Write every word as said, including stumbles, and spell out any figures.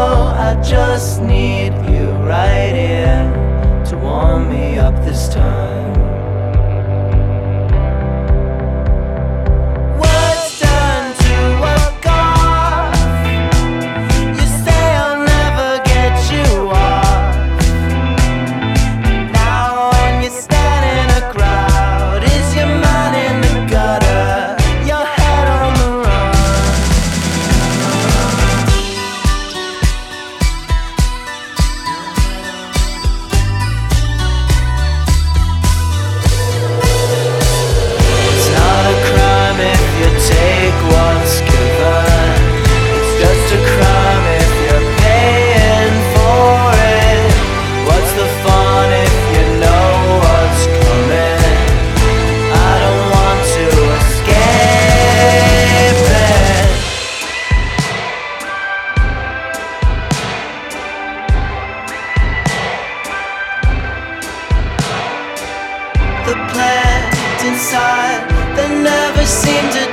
I just need you right here to warm me up this time. Words turn to a cough. You say I'll never get you off. Now when you stand in a crowd, is your mind in the gutter, your head on the run? It's not a crime if you take what's given. It's just a crime if you're paying for it. What's the fun if you know what's coming? I don't want to escape it. The plant inside that never seemed to